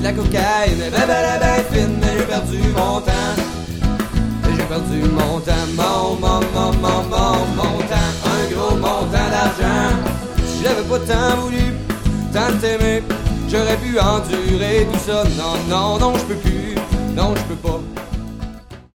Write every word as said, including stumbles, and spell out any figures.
la cocaïne est ben ben ben fine, mais j'ai perdu mon temps. Et j'ai perdu mon temps, mon, mon, mon, mon, mon, mon temps. Un gros montant d'argent. Si j'avais pas tant voulu, tant t'aimer, j'aurais pu endurer tout ça. Non, non, non, je peux plus, non, je peux pas.